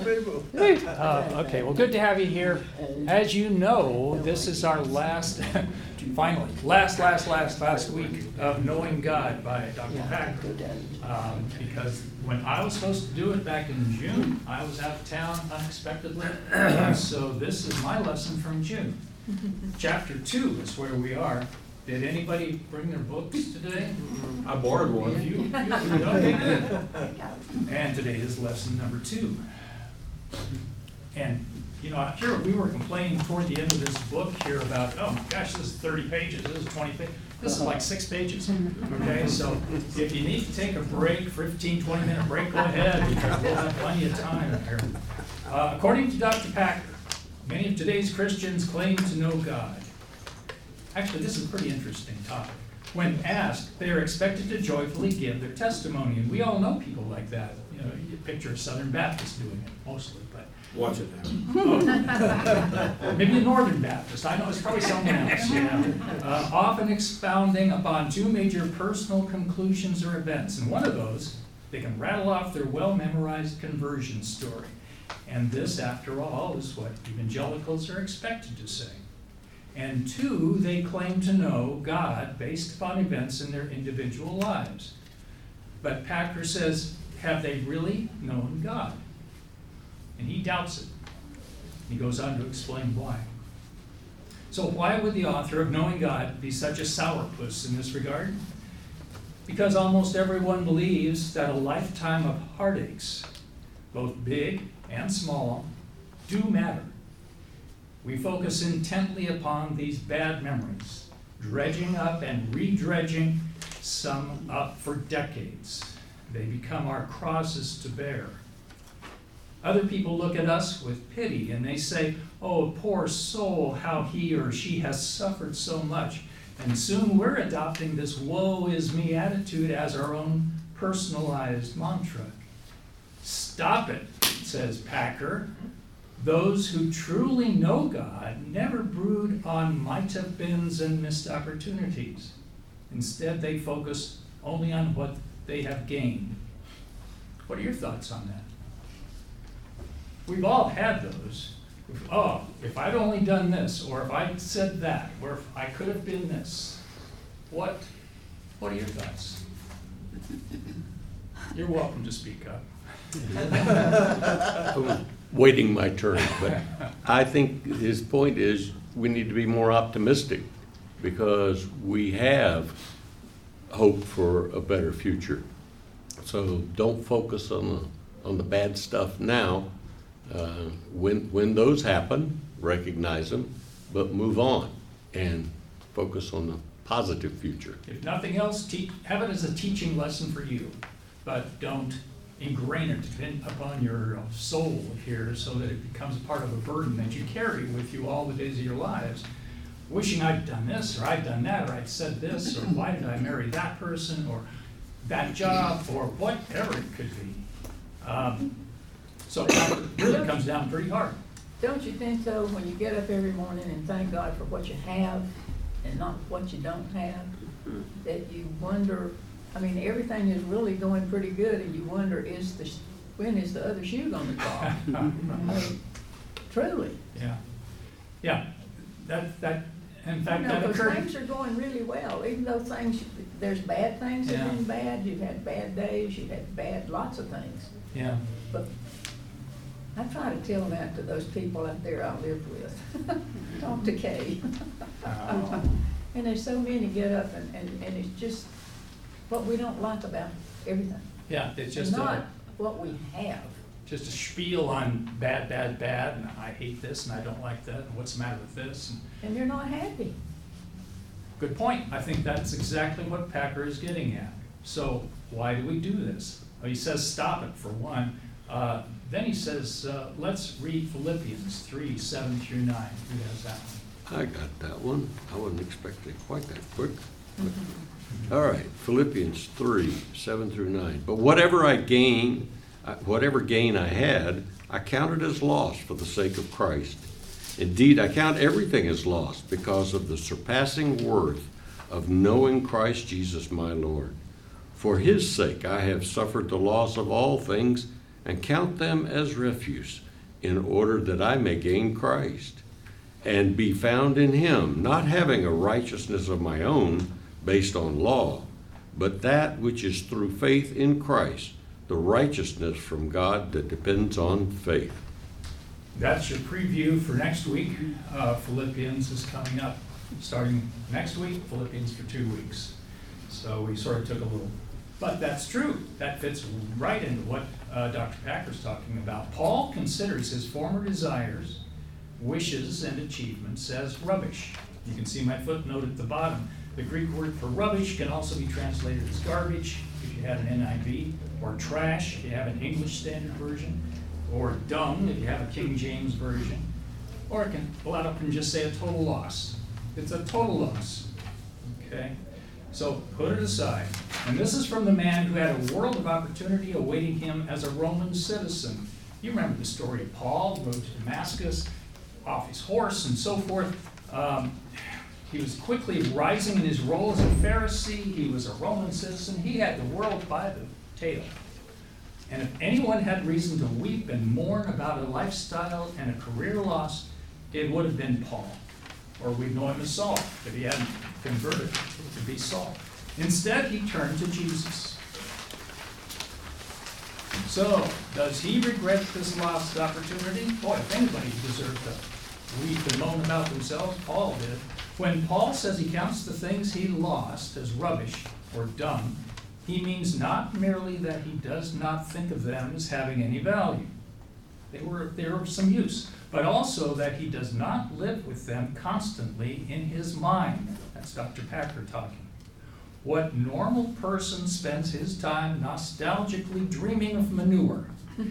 people. Okay, well, good to have you here. As you know, this is our last, finally, last week of Knowing God by Dr. Packer. Because when I was supposed to do it back in June, I was out of town unexpectedly. So this is my lesson from June. Chapter 2 is where we are. Did anybody bring their books today? I borrowed one. Okay, good. And today is lesson number 2. And, you know, here we were complaining toward the end of this book here about, oh my gosh, this is 30 pages, this is 20 pages. This is like 6 pages, okay? So if you need to take a break, 15, 20-minute break, go ahead, because we'll have plenty of time here. According to Dr. Packer, many of today's Christians claim to know God. Actually, this is a pretty interesting topic. When asked, they are expected to joyfully give their testimony, and we all know people like that. You know, you picture a Southern Baptist doing it mostly, but Watch it now. maybe a Northern Baptist. I know it's probably someone else. Yeah. Often expounding upon 2 major personal conclusions or events, and one of those, they can rattle off their well-memorized conversion story. And this, after all, is what evangelicals are expected to say. And 2, they claim to know God based upon events in their individual lives. But Packer says, have they really known God? And he doubts it. He goes on to explain why. So why would the author of Knowing God be such a sourpuss in this regard? Because almost everyone believes that a lifetime of heartaches, both big and small, do matter. We focus intently upon these bad memories, dredging up and redredging some up for decades. They become our crosses to bear. Other people look at us with pity and they say, oh, poor soul, how he or she has suffered so much. And soon we're adopting this woe is me attitude as our own personalized mantra. Stop it, says Packer. Those who truly know God never brood on might-have-beens and missed opportunities. Instead, they focus only on what they have gained. What are your thoughts on that? We've all had those. Oh, if I'd only done this, or if I'd said that, or if I could have been this. What are your thoughts? You're welcome to speak up. Waiting my turn, but I think his point is we need to be more optimistic because we have hope for a better future. So don't focus on the bad stuff now. When those happen, recognize them, but move on and focus on the positive future. If nothing else, have it as a teaching lesson for you, but don't ingrain it upon your soul here so that it becomes a part of a burden that you carry with you all the days of your lives, wishing I'd done this or I'd done that or I'd said this or why did I marry that person or that job or whatever it could be. So it really comes down pretty hard. Don't you think though, when you get up every morning and thank God for what you have and not what you don't have, that you wonder, I mean, everything is really going pretty good, and you wonder, when is the other shoe going to drop? I mean, truly. Yeah. That in fact, that because occurred. things are going really well, even though there's bad things that have been bad. You've had bad days. You've had lots of things. Yeah. But I try to tell that to those people out there I live with. Talk to Kay. And there's so many get up and it's just what we don't like about everything. Yeah, it's just not what we have. Just a spiel on bad, and I hate this, and I don't like that, and what's the matter with this? And you're not happy. Good point. I think that's exactly what Packer is getting at. So why do we do this? Well, he says stop it, for one. Then he says, let's read Philippians 3, 7 through 9. Who has that one? I got that one. I wasn't expecting quite that quick. All right, Philippians 3, 7 through 9. But whatever gain I had, I counted as loss for the sake of Christ. Indeed, I count everything as loss because of the surpassing worth of knowing Christ Jesus my Lord. For his sake I have suffered the loss of all things and count them as refuse, in order that I may gain Christ, and be found in him, not having a righteousness of my own based on law, but that which is through faith in Christ, the righteousness from God that depends on faith. That's your preview for next week. Philippians is coming up. Starting next week, Philippians for 2 weeks. So we sort of took a little, but that's true. That fits right into what Dr. Packer's talking about. Paul considers his former desires, wishes, and achievements as rubbish. You can see my footnote at the bottom. The Greek word for rubbish can also be translated as garbage if you had an NIV, or trash if you have an English Standard Version, or dung if you have a King James Version, or it can pull up and just say a total loss. It's a total loss, okay? So put it aside. And this is from the man who had a world of opportunity awaiting him as a Roman citizen. You remember the story of Paul, rode to Damascus, off his horse and so forth. He was quickly rising in his role as a Pharisee. He was a Roman citizen. He had the world by the tail. And if anyone had reason to weep and mourn about a lifestyle and a career loss, it would have been Paul. Or we'd know him as Saul, if he hadn't converted to be Saul. Instead, he turned to Jesus. So, does he regret this lost opportunity? Boy, if anybody deserved to weep and moan about themselves, Paul did. When Paul says he counts the things he lost as rubbish or dung, he means not merely that he does not think of them as having any value. They were of some use, but also that he does not live with them constantly in his mind. That's Dr. Packer talking. What normal person spends his time nostalgically dreaming of manure?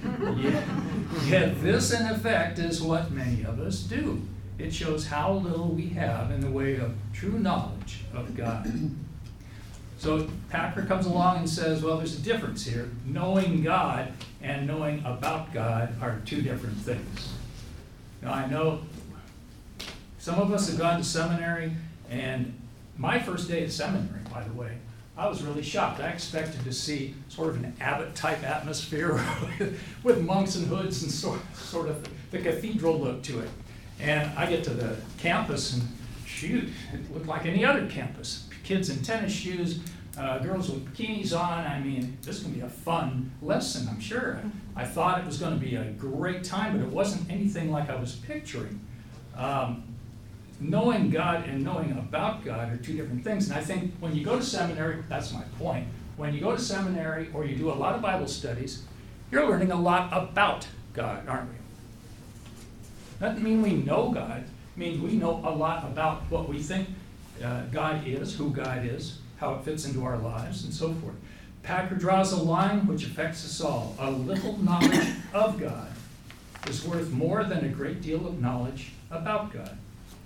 Yet this, in effect, is what many of us do. It shows how little we have in the way of true knowledge of God. So Packer comes along and says, well, there's a difference here. Knowing God and knowing about God are two different things. Now, I know some of us have gone to seminary, and my first day at seminary, by the way, I was really shocked. I expected to see sort of an Abbott-type atmosphere with monks and hoods and sort of the cathedral look to it. And I get to the campus, and shoot, it looked like any other campus. Kids in tennis shoes, girls with bikinis on. I mean, this is going to be a fun lesson, I'm sure. I thought it was going to be a great time, but it wasn't anything like I was picturing. Knowing God and knowing about God are two different things. And I think when you go to seminary, that's my point. When you go to seminary or you do a lot of Bible studies, you're learning a lot about God, aren't we? Doesn't mean we know God. It means we know a lot about what we think God is, who God is, how it fits into our lives, and so forth. Packer draws a line which affects us all. A little knowledge of God is worth more than a great deal of knowledge about God.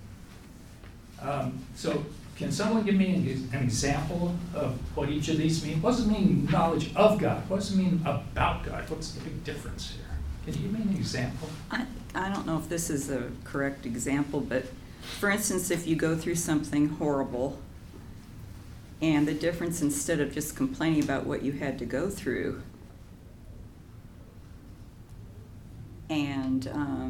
So can someone give me an example of what each of these mean? What does it mean, knowledge of God? What does it mean about God? What's the big difference here? Can you give me an example? I don't know if this is a correct example, but for instance, if you go through something horrible, and the difference, instead of just complaining about what you had to go through, and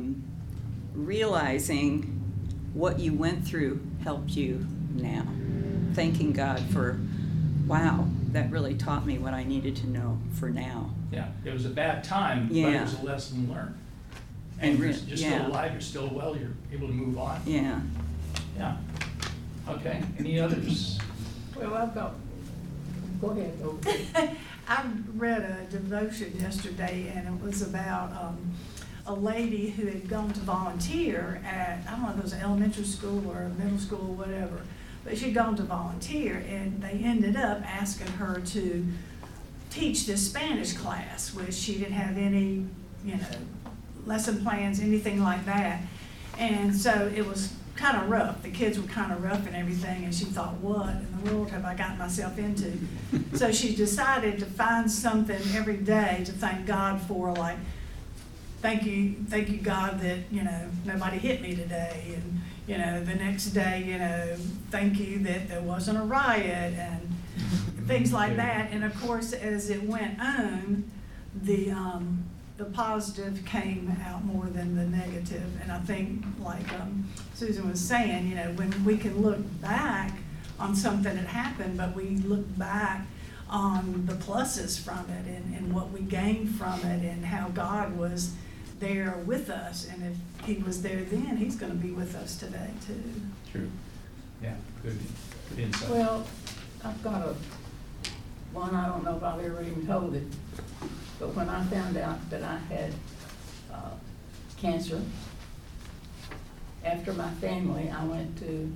realizing what you went through helped you now. Thanking God for, wow, that really taught me what I needed to know for now. Yeah, it was a bad time, but it was a lesson learned. And you're still alive, you're still well, you're able to move on. Yeah. Yeah. Okay, any others? Well, I've got, go ahead. I read a devotion yesterday, and it was about a lady who had gone to volunteer at, I don't know if it was an elementary school or a middle school, whatever, but she'd gone to volunteer, and they ended up asking her to teach this Spanish class, which she didn't have any, lesson plans, anything like that. And so it was kind of rough. The kids were kind of rough and everything, and she thought, what in the world have I gotten myself into? So she decided to find something every day to thank God for, like, thank you God that, nobody hit me today, and, the next day, thank you that there wasn't a riot, and things like that. And of course, as it went on, the the positive came out more than the negative. And I think, like Susan was saying, you know, when we can look back on something that happened, but we look back on the pluses from it and what we gained from it and how God was there with us. And if he was there then, he's going to be with us today too. True. Yeah, good insight. Well, I've got one, I don't know if I've ever even told it, but when I found out that I had cancer, after my family, I went to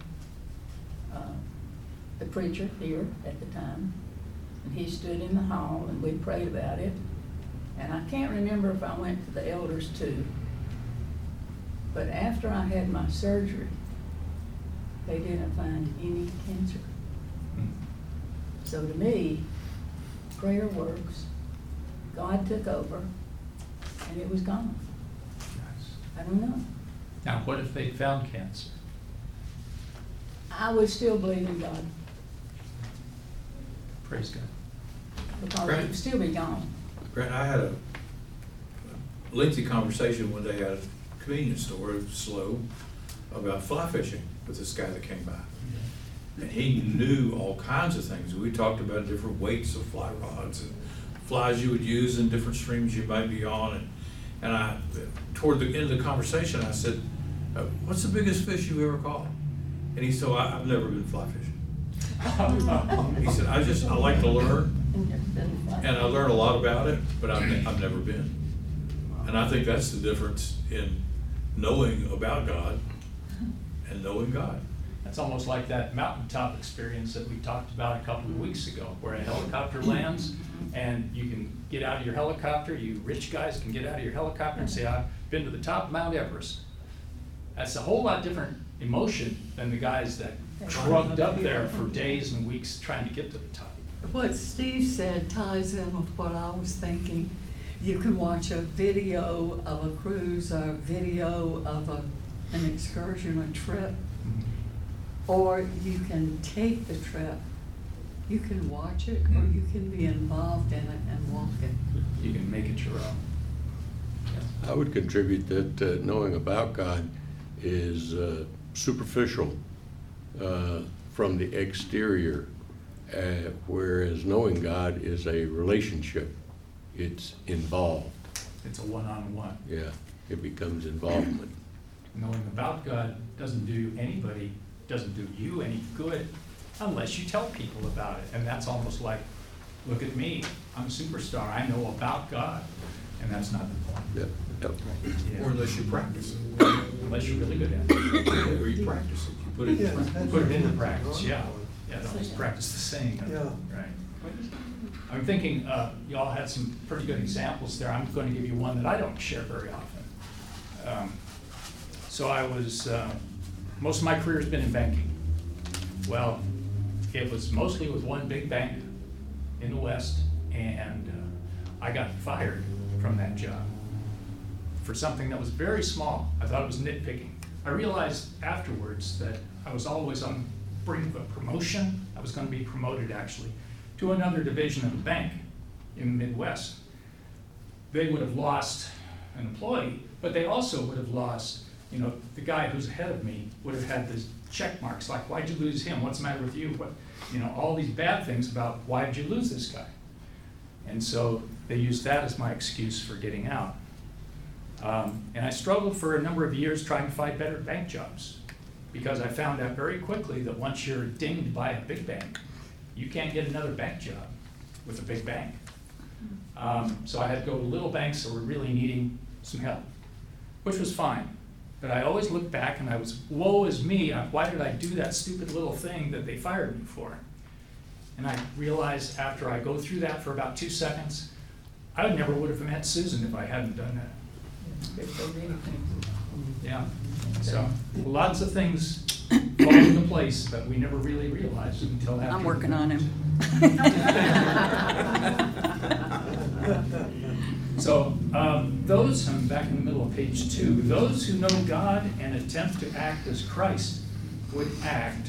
the preacher here at the time, and he stood in the hall and we prayed about it. And I can't remember if I went to the elders too, but after I had my surgery, they didn't find any cancer. So to me, prayer works. God took over, and it was gone. Nice. I don't know. Now, what if they found cancer? I would still believe in God, Praise God. because Right. it would still be gone. Grant, I had a lengthy conversation one day at a convenience store, Slow, about fly fishing with this guy that came by. And he knew all kinds of things. We talked about different weights of fly rods and flies you would use and different streams you might be on. And I, toward the end of the conversation, I said, what's the biggest fish you ever caught? And he said, I've never been fly fishing. He said, I like to learn, and I learn a lot about it, but I've never been. And I think that's the difference in knowing about God and knowing God. That's almost like that mountaintop experience that we talked about a couple of weeks ago, where a helicopter lands and you can get out of your helicopter, you rich guys can get out of your helicopter and say, I've been to the top of Mount Everest. That's a whole lot different emotion than the guys that trucked up there for days and weeks trying to get to the top. What Steve said ties in with what I was thinking. You can watch a video of a cruise, or a video of an excursion, a trip, or you can take the trip. You can watch it, or you can be involved in it and walk it. You can make it your own. I would contribute that knowing about God is superficial from the exterior, whereas knowing God is a relationship. It's involved. It's a one-on-one. Yeah, it becomes involvement. Knowing about God doesn't do you any good unless you tell people about it. And that's almost like, look at me, I'm a superstar, I know about God. And that's not the point. Yep, yep. Yeah. Or unless you practice it. Unless you're really good at it. Or you practice it, you put it in practice. Put it into practice, yeah. Yeah, don't just practice the saying of it, Yeah. right? I'm thinking, you all had some pretty good examples there. I'm going to give you one that I don't share very often. So I was, most of my career has been in banking. Well, it was mostly with one big bank in the West, and I got fired from that job for something that was very small. I thought it was nitpicking. I realized afterwards that I was always on the brink of a promotion. I was going to be promoted, actually, to another division of the bank in the Midwest. They would have lost an employee, but they also would have lost, the guy who's ahead of me would have had these check marks, like, why'd you lose him? What's the matter with you? What, all these bad things about why did you lose this guy? And so they used that as my excuse for getting out. And I struggled for a number of years trying to find better bank jobs, because I found out very quickly that once you're dinged by a big bank, you can't get another bank job with a big bank. So I had to go to little banks that were really needing some help, which was fine. But I always looked back and I was, woe is me, why did I do that stupid little thing that they fired me for? And I realized after I go through that for about 2 seconds, I never would have met Susan if I hadn't done that. There's so many things. Yeah, so lots of things fall into place, but we never really realized it until after. I'm working on him. So those, I'm back in the middle of page 2, those who know God and attempt to act as Christ would act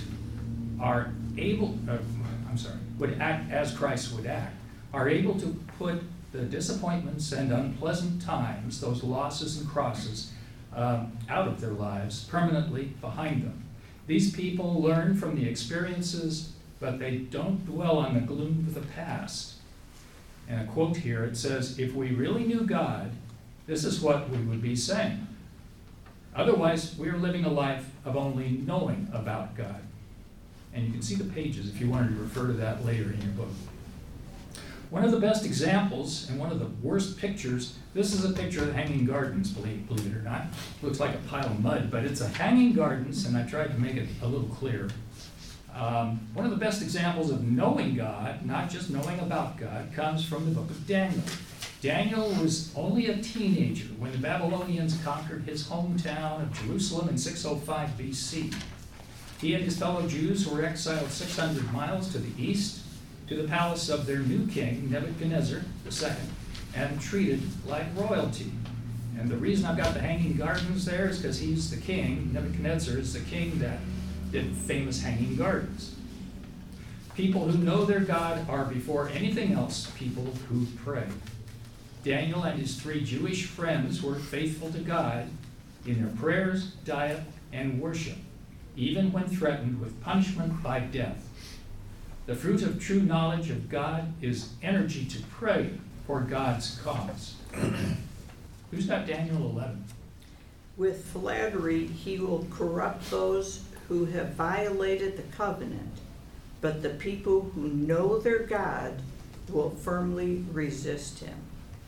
as Christ would act, are able to put the disappointments and unpleasant times, those losses and crosses, out of their lives, permanently behind them. These people learn from the experiences, but they don't dwell on the gloom of the past. And a quote here, it says, "If we really knew God, this is what we would be saying. Otherwise, we are living a life of only knowing about God." And you can see the pages if you wanted to refer to that later in your book. One of the best examples and one of the worst pictures, this is a picture of the Hanging Gardens, believe it or not. Looks like a pile of mud, but it's a Hanging Gardens, and I tried to make it a little clearer. One of the best examples of knowing God, not just knowing about God, comes from the book of Daniel. Daniel was only a teenager when the Babylonians conquered his hometown of Jerusalem in 605 BC. He and his fellow Jews were exiled 600 miles to the east to the palace of their new king, Nebuchadnezzar II, and treated like royalty. And the reason I've got the Hanging Gardens there is because he's the king. Nebuchadnezzar is the king that did famous Hanging Gardens. People who know their God are, before anything else, people who pray. Daniel and his 3 Jewish friends were faithful to God in their prayers, diet, and worship, even when threatened with punishment by death. The fruit of true knowledge of God is energy to pray for God's cause. Who's got Daniel 11? With flattery, he will corrupt those who have violated the covenant, but the people who know their God will firmly resist him.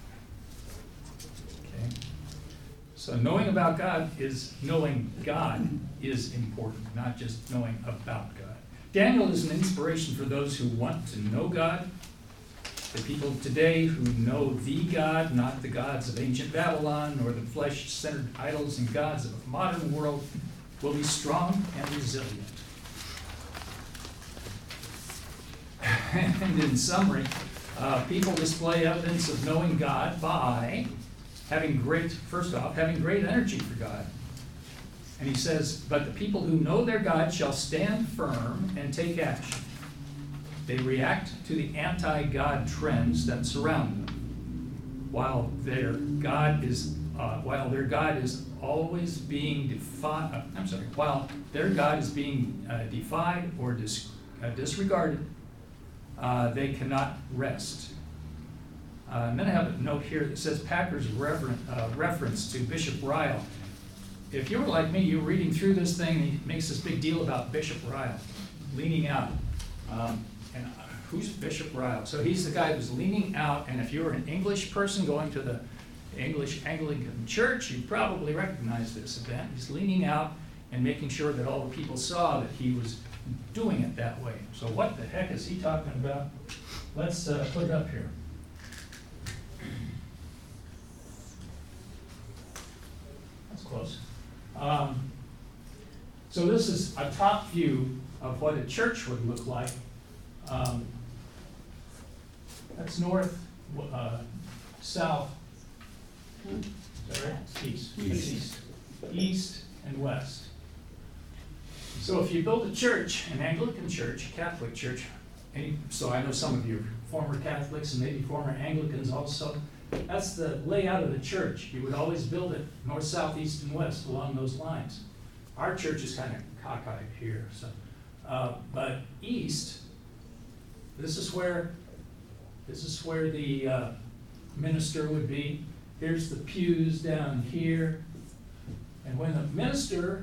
Okay. So knowing about God is knowing God is important, not just knowing about God. Daniel is an inspiration for those who want to know God. The people today who know the God, not the gods of ancient Babylon or the flesh-centered idols and gods of a modern world, will be strong and resilient. And in summary, people display evidence of knowing God by first off, having great energy for God. And he says, but the people who know their God shall stand firm and take action. They react to the anti-God trends that surround them, while their God is always being defied. While their God is being defied or disregarded, they cannot rest. And then I have a note here that says Packer's reference to Bishop Ryle. If you were like me, you were reading through this thing, and he makes this big deal about Bishop Ryle leaning out. And who's Bishop Ryle? So he's the guy who's leaning out, and if you're an English person going to the English Anglican Church, you probably recognize this event. He's leaning out and making sure that all the people saw that he was doing it that way. So what the heck is he talking about? Let's put it up here. That's close. So this is a top view of what a church would look like. That's north, south, is that right? East and west. So if you build a church, an Anglican church, a Catholic church, so I know some of you are former Catholics and maybe former Anglicans also, that's the layout of the church. You would always build it north, south, east, and west along those lines. Our church is kind of cockeyed here. So, but east, this is where the minister would be. Here's the pews down here. And when the minister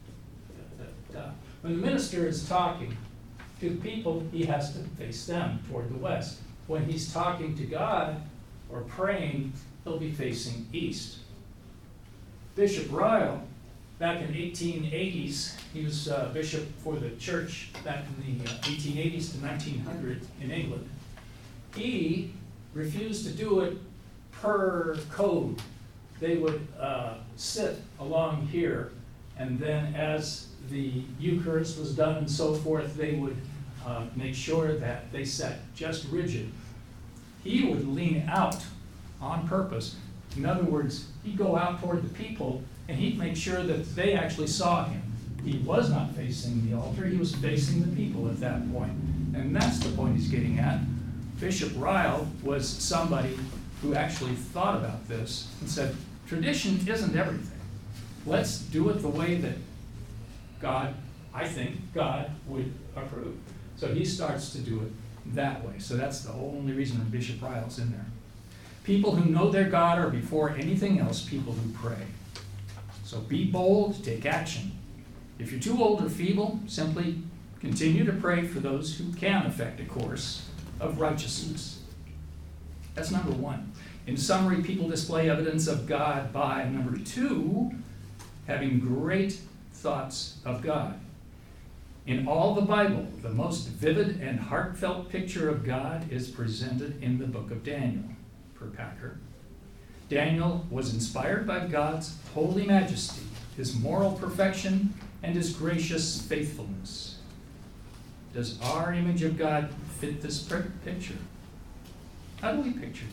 is talking to the people, he has to face them toward the west. When he's talking to God or praying, he'll be facing east. Bishop Ryle, back in 1880s, he was bishop for the church back in the 1880s to 1900 in England. He refused to do it per code. They would sit along here, and then as the Eucharist was done and so forth, they would make sure that they sat just rigid. He would lean out on purpose. In other words, he'd go out toward the people, and he'd make sure that they actually saw him. He was not facing the altar, he was facing the people at that point. And that's the point he's getting at. Bishop Ryle was somebody who actually thought about this and said, tradition isn't everything. Let's do it the way that God, I think, God would approve. So he starts to do it that way. So that's the only reason Bishop Ryle's in there. People who know their God are before anything else people who pray. So be bold, take action. If you're too old or feeble, simply continue to pray for those who can effect a course of righteousness. That's number one. In summary, people display evidence of God by, number two, having great thoughts of God. In all the Bible, the most vivid and heartfelt picture of God is presented in the book of Daniel, per Packer. Daniel was inspired by God's holy majesty, his moral perfection, and his gracious faithfulness. Does our image of God fit this picture? How do we picture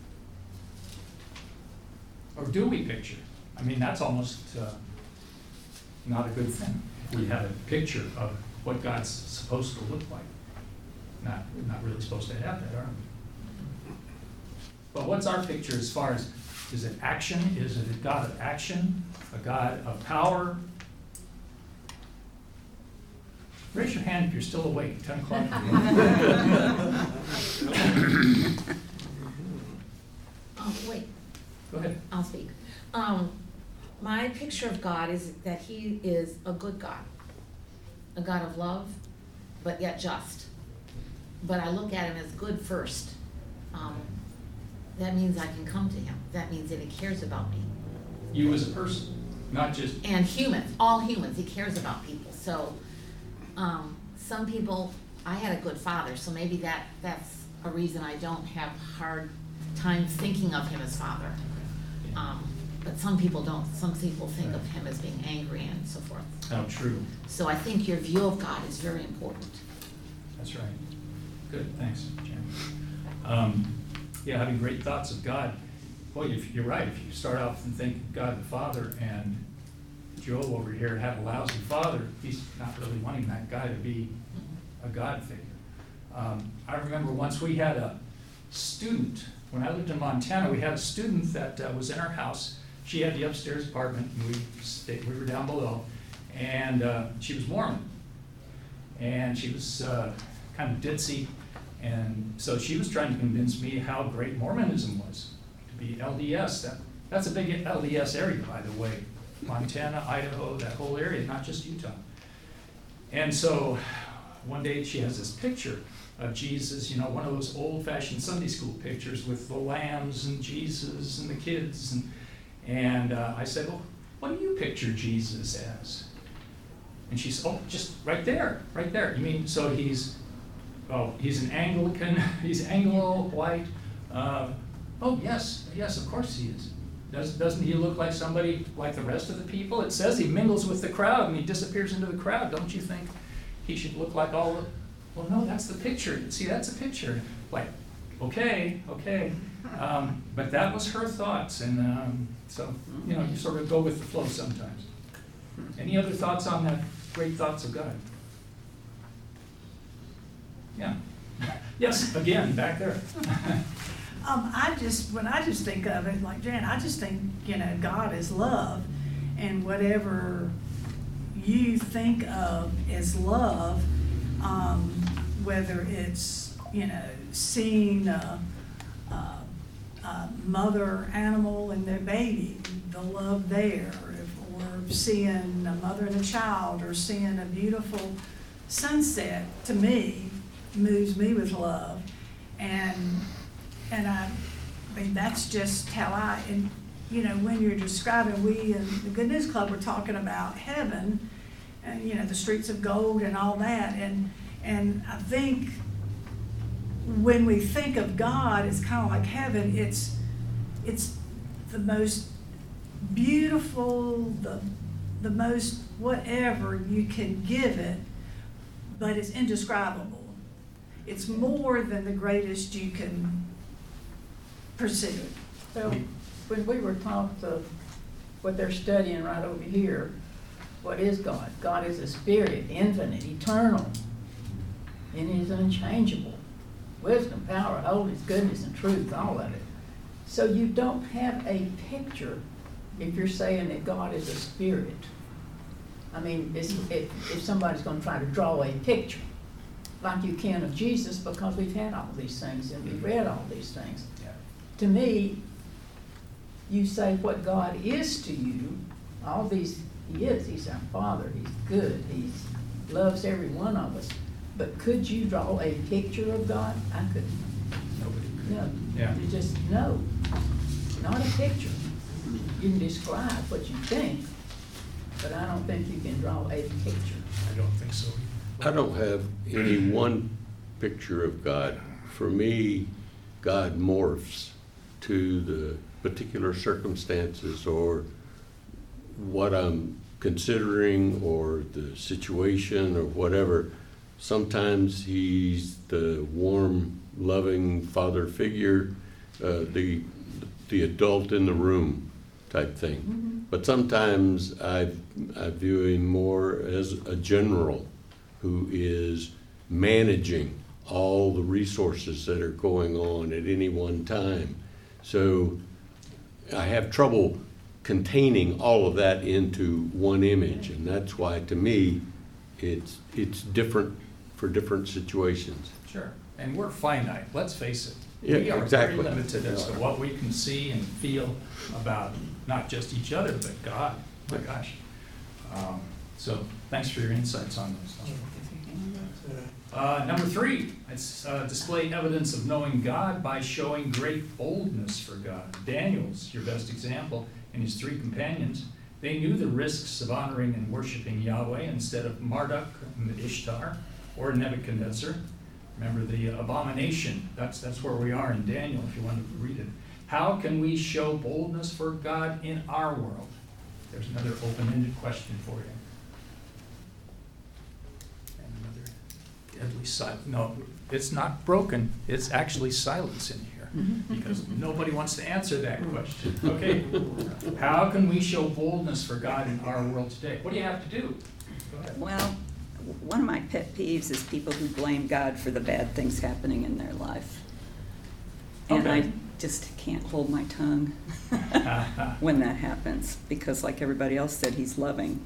God? Or do we picture? I mean, that's almost not a good thing. We have a picture of what God's supposed to look like. We're not really supposed to have that, are we? But what's our picture as far as, is it action? Is it a God of action? A God of power? Raise your hand if you're still awake, 10 o'clock. Oh, wait, Go ahead. I'll speak. My picture of God is that he is a good God, a God of love, but yet just. But I look at him as good first. That means I can come to him. That means that he cares about me. You as a person, not just... And humans, all humans, he cares about people. So some people, I had a good father, so maybe that's a reason I don't have hard time thinking of him as father. But some people don't. Some people think of him as being angry and so forth. How true. So I think your view of God is very important. That's right. Good, thanks, Jan. Yeah, having great thoughts of God. Boy, you're right. If you start off and think of God the Father, and Joe over here had a lousy father, he's not really wanting that guy to be a God figure. I remember once we had a student, when I lived in Montana, we had a student that was in our house. She had the upstairs apartment, and we were down below, and she was Mormon. And she was kind of ditzy, and so she was trying to convince me how great Mormonism was, to be LDS. That's a big LDS area, by the way. Montana, Idaho, that whole area, not just Utah. And so one day she has this picture of Jesus, you know, one of those old-fashioned Sunday school pictures with the lambs and Jesus and the kids. And I said, well, what do you picture Jesus as? And she said, oh, just right there. You mean, so he's an Anglican, he's Anglo, white. Oh, yes, of course he is. Doesn't he look like somebody like the rest of the people? It says he mingles with the crowd and he disappears into the crowd. Don't you think he should look like all the... Well, no, that's the picture. See, that's a picture. Like, okay. But that was her thoughts. And so, you know, you sort of go with the flow sometimes. Any other thoughts on that great thoughts of God? Yeah. Yes, again, back there. When I just think of it, like Jan, I just think, you know, God is love, and whatever you think of as love, whether it's, you know, seeing a mother animal and their baby, the love there, or seeing a mother and a child, or seeing a beautiful sunset, to me, moves me with love. And I mean, that's just how and you know, when you're describing, we in the Good News Club were talking about heaven, and you know, the streets of gold and all that, and I think when we think of God, it's kind of like heaven. It's the most beautiful, the most whatever you can give it, but it's indescribable. It's more than the greatest you can pursue. So when we were taught what they're studying right over here, what is God? God is a spirit, infinite, eternal, and he's unchangeable. Wisdom, power, holiness, goodness, and truth, all of it. So you don't have a picture if you're saying that God is a spirit. I mean, if somebody's gonna try to draw a picture, like you can of Jesus, because we've had all these things and we've read all these things. Yeah. To me, you say what God is to you, all these, He is, He's our Father, He's good, He loves every one of us. But could you draw a picture of God? I couldn't. Nobody could. No. Yeah. You just, no, not a picture. You can describe what you think, but I don't think you can draw a picture. I don't think so. I don't have any one picture of God. For me, God morphs to the particular circumstances or what I'm considering or the situation or whatever. Sometimes he's the warm, loving father figure, the adult in the room type thing. But sometimes I view him more as a general who is managing all the resources that are going on at any one time. So I have trouble containing all of that into one image, and that's why, to me, it's different for different situations. Sure, and we're finite, let's face it. Yeah, We are exactly. very limited as to what we can see and feel about not just each other, but God. My gosh. So thanks for your insights on those. Number 3, it's display evidence of knowing God by showing great boldness for God. Daniel's your best example, and his 3 companions. They knew the risks of honoring and worshiping Yahweh instead of Marduk and Ishtar or Nebuchadnezzar. Remember the abomination. That's where we are in Daniel, if you want to read it. How can we show boldness for God in our world? There's another open-ended question for you. And another deadly silence. No, it's not broken. It's actually silence in here because nobody wants to answer that question. Okay. How can we show boldness for God in our world today? What do you have to do? Go ahead. Well, one of my pet peeves is people who blame God for the bad things happening in their life. And Okay. I just can't hold my tongue when that happens, because like everybody else said, he's loving.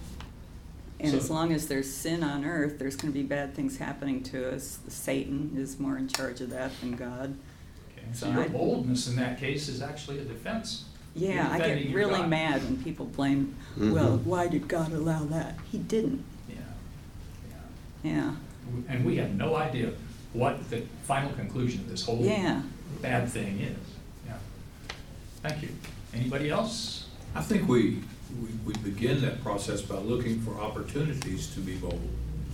And So- as long as there's sin on earth, there's going to be bad things happening to us. Satan is more in charge of that than God. Okay. So your boldness in that case is actually a defense. Yeah, You're I defending get your really God. mad when people blame, well, why did God allow that? He didn't. Yeah. Yeah. And we have no idea what the final conclusion of this whole Yeah. bad thing is. Yeah. Thank you. Anybody else? I think we begin that process by looking for opportunities to be bold.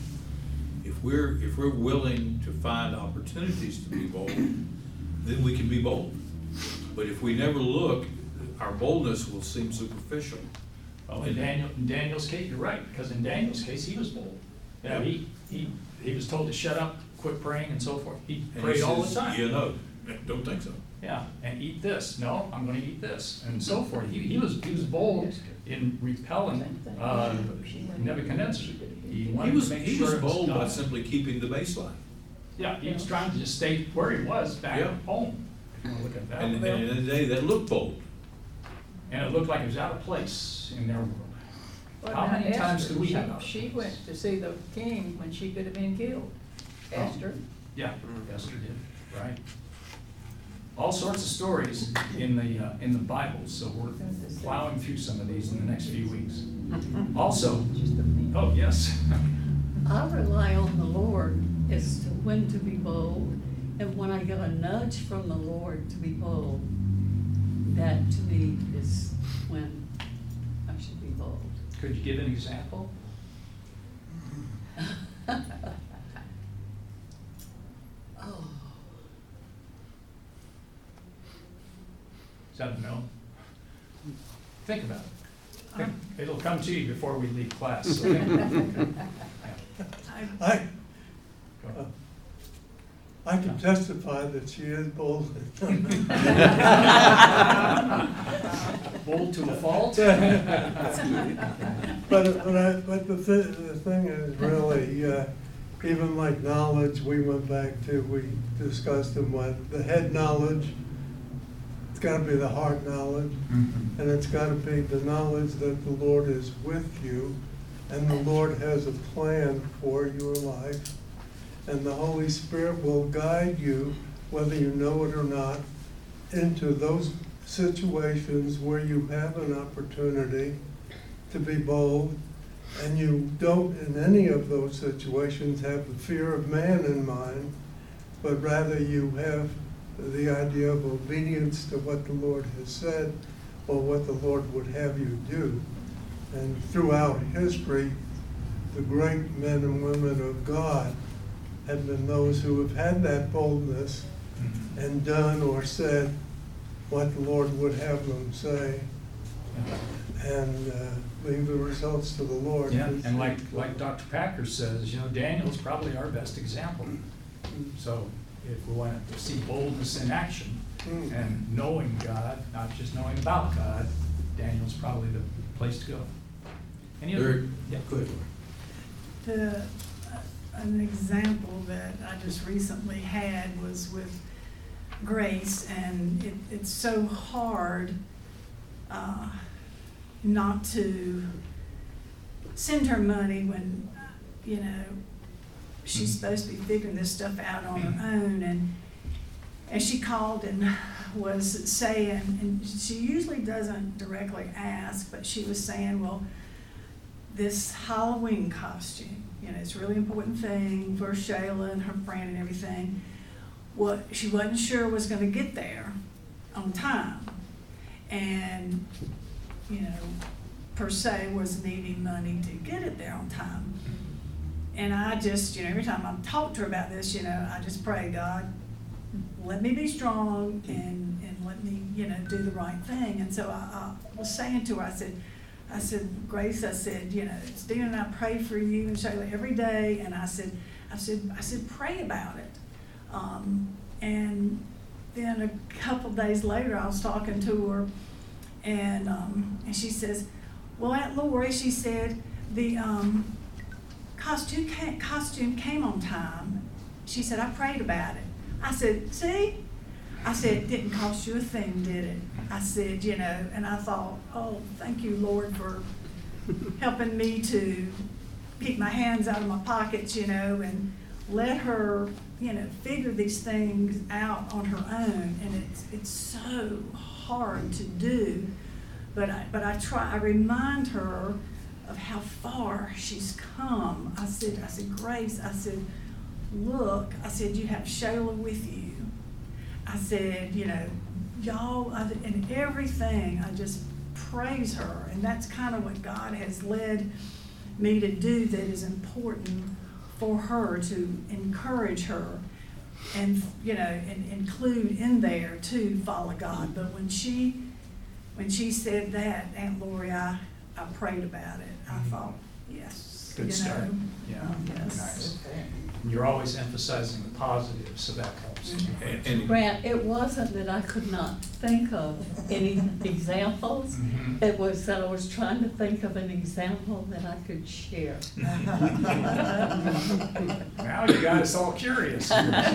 If we're willing to find opportunities to be bold, then we can be bold. But if we never look, our boldness will seem superficial. Well, in Daniel's case, you're right, because in Daniel's case, he was bold. Yeah, he was told to shut up, quit praying, and so forth. He And prayed he all the says, time. Yeah, no, don't think so. Yeah, and eat this. No, I'm going to eat this, and so forth. He was bold in repelling Nebuchadnezzar. He wanted to make He sure was it was bold by done. simply keeping the baseline. Yeah, he was trying to just stay where he was back Yeah. home. If you want to look at that. And in the day, that looked bold. And it looked like it was out of place in their world. Well, How now many times Esther, do we have She went to see the king when she could have been killed. Oh. Esther. Yeah, Esther did, right. All sorts of stories in the Bible, so we're plowing through some of these in the next few weeks. Also, oh, yes. I rely on the Lord as to when to be bold, and when I get a nudge from the Lord to be bold, that to me is when I should be bold. Could you give an example? Oh, Is that a no? Think about it. It'll come to you before we leave class. So think about it. Yeah. Go ahead. I can testify that she is bold. Bold to a fault? But the thing is really, even like knowledge, we went back to, we discussed and what, the head knowledge, it's gotta be the heart knowledge, Mhm. and it's gotta be the knowledge that the Lord is with you, and the Lord has a plan for your life, and the Holy Spirit will guide you, whether you know it or not, into those situations where you have an opportunity to be bold, and you don't in any of those situations have the fear of man in mind, but rather you have the idea of obedience to what the Lord has said or what the Lord would have you do. And throughout history, the great men and women of God have been those who have had that boldness Mhm. and done or said what the Lord would have them say, and leave the results to the Lord. Yeah, and like Dr. Packer says, you know, Daniel's probably our best example. So if we want to see boldness in action Mm. and knowing God, not just knowing about God, Daniel's probably the place to go. Any other? There, Yeah. go ahead, Lori. An example that I just recently had was with Grace, and it's so hard not to send her money when, you know, she's supposed to be figuring this stuff out on her own. And she called and was saying, and she usually doesn't directly ask, but she was saying, well, this Halloween costume, you know, it's a really important thing for Shayla and her friend and everything. What she wasn't sure was gonna get there on time. And, you know, per se was needing money to get it there on time. And I just, you know, every time I talk to her about this, you know, I just pray, God, let me be strong and let me, you know, do the right thing. And so I was saying to her, I said, Grace, I said, you know, Stephen and I pray for you and Shayla every day. And I said, pray about it. And then a couple days later, I was talking to her, and she says, well, Aunt Lori, she said, the costume came on time. She said, I prayed about it. I said, see? I said, it didn't cost you a thing, did it? I said, you know, and I thought, oh, thank you, Lord, for helping me to keep my hands out of my pockets, you know, and let her, you know, figure these things out on her own. And it's so hard to do, but I remind her of how far she's come. I said, Grace, I said, look, I said, you have Shayla with you. I said, you know, y'all, and everything, I just praise her. And that's kind of what God has led me to do that is important for her, to encourage her and, you know, and include in there to follow God. But when she said that, Aunt Lori, I prayed about it. I thought, yes. Good you start. know, Yeah. yes. Nice. And you're always emphasizing the positive, so that helps. And Grant, it wasn't that I could not think of any examples. Mhm. It was that I was trying to think of an example that I could share. Now you got us all curious.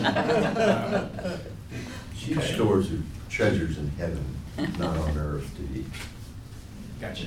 She Okay. stores her treasures in heaven, not on earth to eat. Gotcha.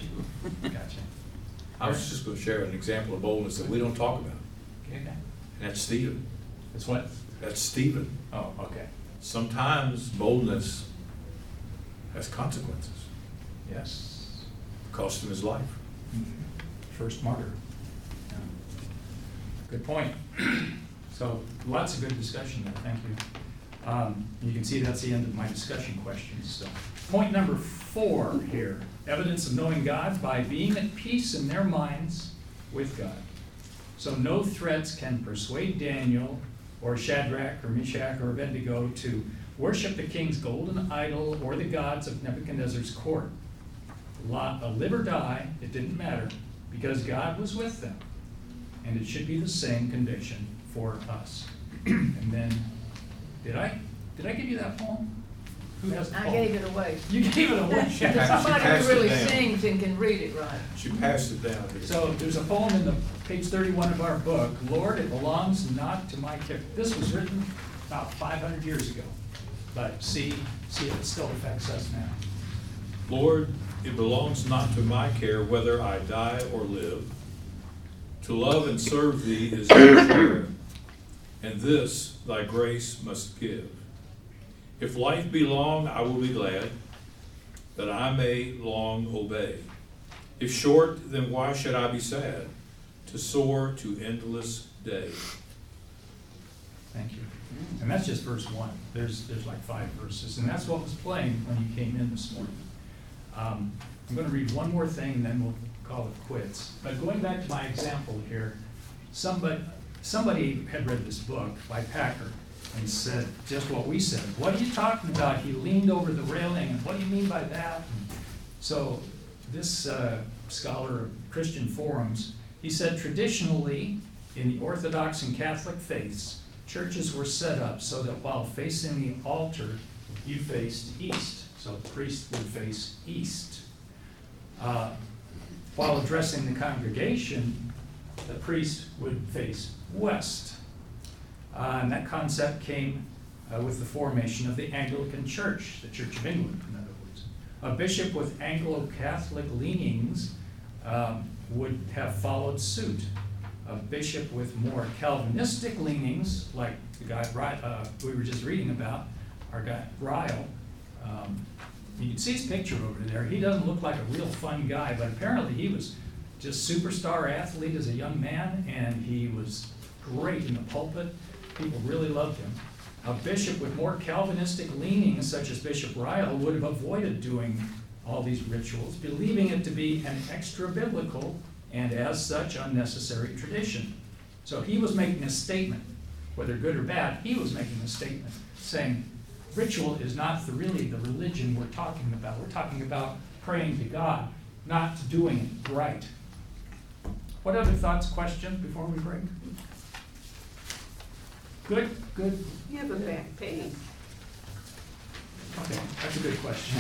I was just gonna share an example of boldness that we don't talk about, Okay. and that's Stephen. That's what? That's Stephen. Oh, okay. Sometimes boldness has consequences. Yes. Cost him his life. First martyr. Yeah. Good point. So lots of good discussion there, thank you. You can see that's the end of my discussion questions. So, point number 4 here, evidence of knowing God by being at peace in their minds with God. So no threats can persuade Daniel or Shadrach or Meshach or Abednego to worship the king's golden idol or the gods of Nebuchadnezzar's court. Live or die, it didn't matter, because God was with them. And it should be the same conviction for us. And then, did I give you that poem? Who has the I poem? gave it away. You gave it away. She passed Somebody it who really down. sings and can read it right. She passed it down. So there's a poem in the page 31 of our book, Lord, it belongs not to my care. This was written about 500 years ago. but see if it still affects us now. Lord, it belongs not to my care whether I die or live. To love and serve thee is thy share, and this thy grace must give. If life be long, I will be glad, that I may long obey. If short, then why should I be sad, to soar to endless day? Thank you. And that's just verse 1. There's like 5 verses, and that's what was playing when you came in this morning. I'm going to read one more thing, and then we'll call it quits. But going back to my example here, somebody had read this book by Packer and said just what we said. What are you talking about? He leaned over the railing, and what do you mean by that? So this scholar of Christian forums, he said traditionally in the Orthodox and Catholic faiths, churches were set up so that while facing the altar, you faced east. So the priest would face east. While addressing the congregation, the priest would face west. And that concept came with the formation of the Anglican Church, the Church of England, in other words. A bishop with Anglo-Catholic leanings would have followed suit. A bishop with more Calvinistic leanings, like the guy we were just reading about, our guy Ryle. You can see his picture over there. He doesn't look like a real fun guy, but apparently he was just superstar athlete as a young man, and he was great in the pulpit. People really loved him. A bishop with more Calvinistic leanings, such as Bishop Ryle, would have avoided doing all these rituals, believing it to be an extra-biblical and as such unnecessary tradition. So he was making a statement, whether good or bad, he was making a statement saying, ritual is not really the religion we're talking about. We're talking about praying to God, not doing it right. What other thoughts, questions before we break? Good. You have a back pain. Okay, that's a good question.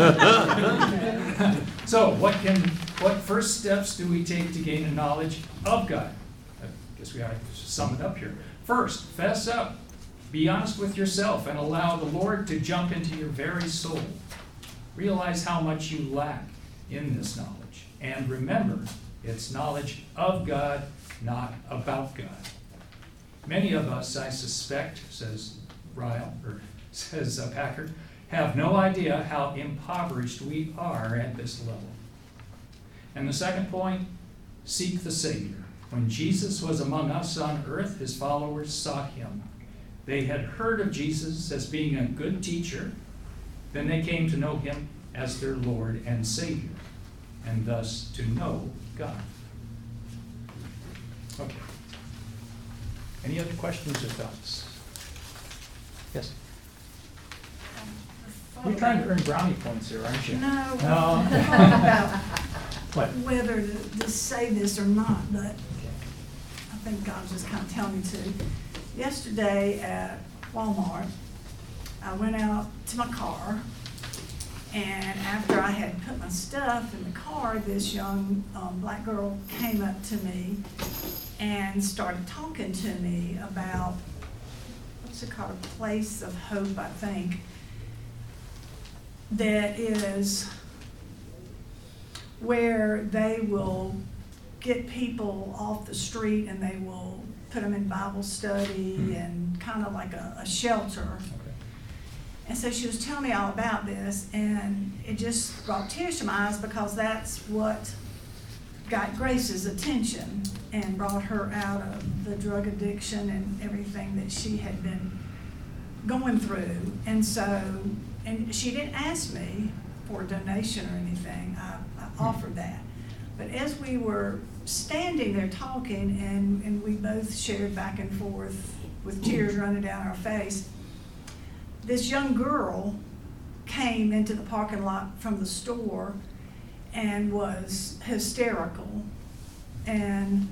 So what first steps do we take to gain a knowledge of God? I guess we ought to sum it up here. First, fess up. Be honest with yourself and allow the Lord to jump into your very soul. Realize how much you lack in this knowledge. And remember, it's knowledge of God, not about God. Many of us, I suspect, says Packer, have no idea how impoverished we are at this level. And the second point, seek the Savior. When Jesus was among us on earth, his followers sought him. They had heard of Jesus as being a good teacher. Then they came to know him as their Lord and Savior, and thus to know God. Okay. Any other questions or thoughts? Yes? You're trying to earn brownie points here, aren't you? No, No. I thought about What? whether to say this or not, but I think God just kind of telling me to. Yesterday at Walmart, I went out to my car, and after I had put my stuff in the car, this young black girl came up to me and started talking to me about, what's it called, a place of hope, I think, that is where they will get people off the street and they will put them in Bible study and kind of like a shelter. Okay. And so she was telling me all about this, and it just brought tears to my eyes because that's what got Grace's attention and brought her out of the drug addiction and everything that she had been going through. And so, and she didn't ask me for a donation or anything. I offered that. But as we were standing there talking, and we both shared back and forth with tears running down our face, this young girl came into the parking lot from the store and was hysterical. And,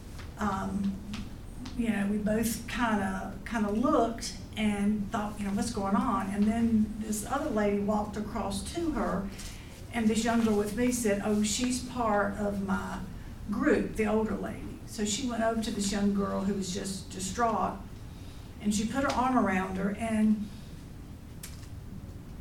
we both kind of looked and thought, what's going on? And then this other lady walked across to her, and this young girl with me said, oh, she's part of my group, the older lady. So she went over to this young girl who was just distraught, and she put her arm around her, and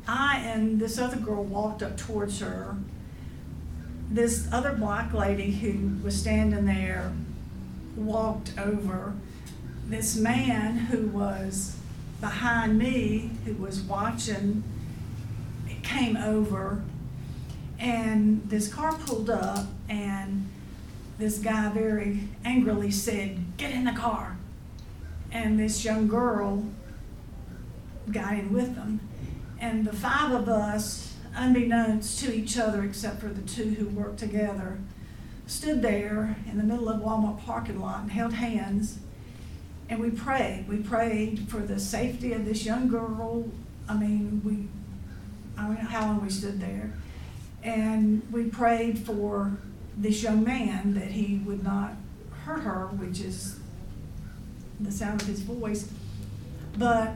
I and this other girl walked up towards her. This other black lady who was standing there walked over. This man who was behind me, who was watching, came over, and this car pulled up, and this guy very angrily said, "Get in the car." And this young girl got in with them. And the five of us, unbeknownst to each other, except for the two who worked together, stood there in the middle of Walmart parking lot and held hands, and we prayed. We prayed for the safety of this young girl. I don't know how long we stood there. And we prayed for this young man, that he would not hurt her, which is the sound of his voice. But,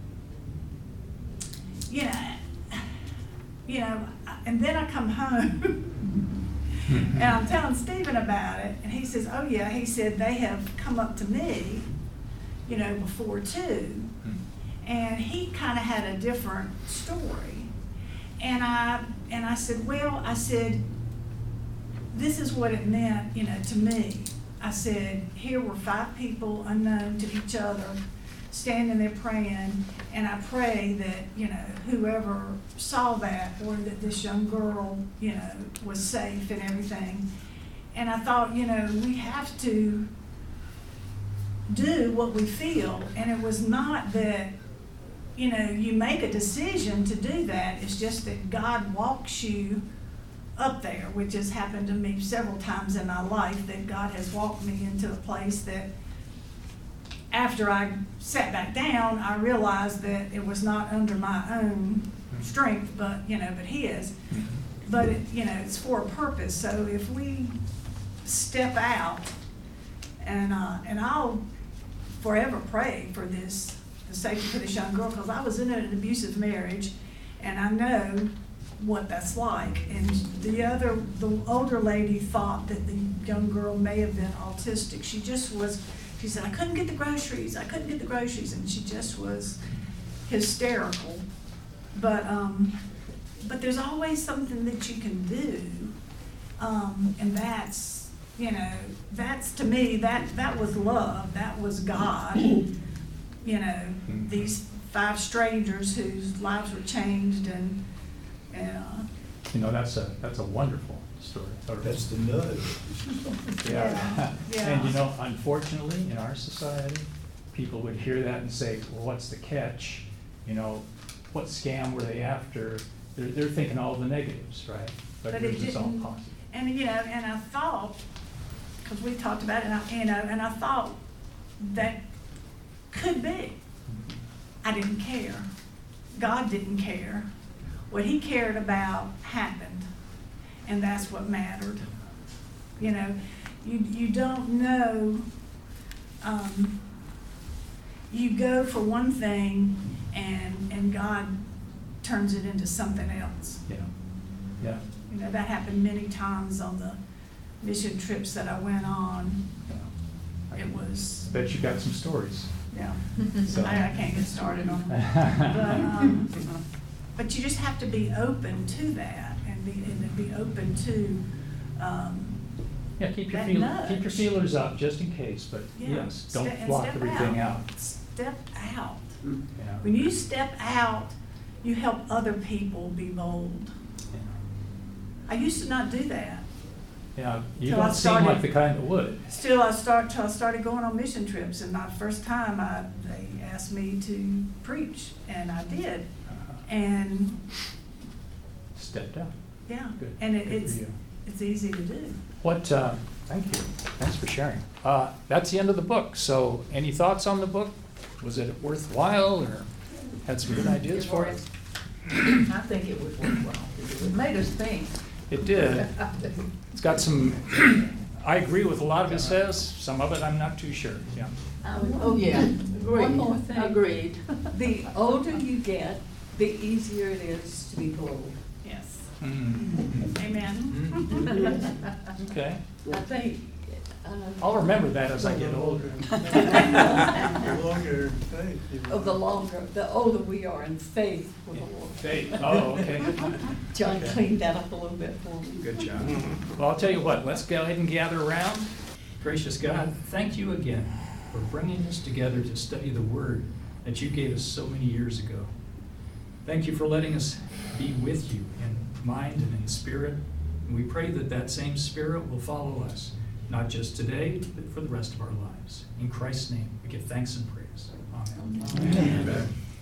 and then I come home and I'm telling Stephen about it, and he says, "Oh yeah," he said, "they have come up to me, before too." And he kind of had a different story. And I said, "Well," I said, "this is what it meant, to me." I said, "Here were 5 people unknown to each other, standing there praying, and I pray that, whoever saw that, or that this young girl, was safe and everything." And I thought, we have to do what we feel. And it was not that, you make a decision to do that. It's just that God walks you up there, which has happened to me several times in my life, that God has walked me into a place that after I sat back down, I realized that it was not under my own strength, but His. But it's for a purpose. So if we step out, and I'll forever pray for the safety for this young girl, because I was in an abusive marriage, and I know what that's like. And the older lady thought that the young girl may have been autistic. She said, "I couldn't get the groceries, and she just was hysterical. But there's always something that you can do, and that's to me, that was love, that was God. These 5 strangers whose lives were changed, and that's a wonderful story. That's the nudge. Yeah. Yeah. And unfortunately, in our society, people would hear that and say, "Well, what's the catch? What scam were they after?" They're thinking all the negatives, right? But it yours is all didn't. positive. And I thought, because we talked about it, and I thought that could be. I didn't care. God didn't care. What He cared about happened, and that's what mattered. You don't know. You go for one thing, and God turns it into something else. Yeah. That happened many times on the mission trips that I went on. It was. Bet you got some stories. Yeah. So- I can't get started on them. But you just have to be open to that, and be open to. Yeah, keep That your nudge. feelers up just in case, but yes, don't and block step everything out. Step out. Yeah. When you step out, you help other people be bold. Yeah. I used to not do that. Yeah, you Till I don't seem started- like the kind that would. Till I started going on mission trips, and my first time they asked me to preach, and I did. And Stepped out. yeah, Good. and Good for it's you. easy to do. Thank you. Thanks for sharing. That's the end of the book. So any thoughts on the book? Was it worthwhile, or had some good ideas for it? I think it was worthwhile. It made us think. It did. It's got some, I agree with a lot of it says, some of it I'm not too sure, yeah. Oh, yeah. Agreed. One more thing. Agreed. The older you get, the easier it is to be bold. Yes. Mm. Amen. Okay. I think I'll remember that as I get older. The longer in faith. you know. Oh, the older we are in faith with the Lord. Faith, oh, okay. John Okay. cleaned that up a little bit for me. Good job. Well, I'll tell you what, let's go ahead and gather around. Gracious God, thank you again for bringing us together to study the Word that you gave us so many years ago. Thank you for letting us be with you in mind and in spirit. And we pray that that same spirit will follow us, not just today, but for the rest of our lives. In Christ's name, we give thanks and praise. Amen. Amen.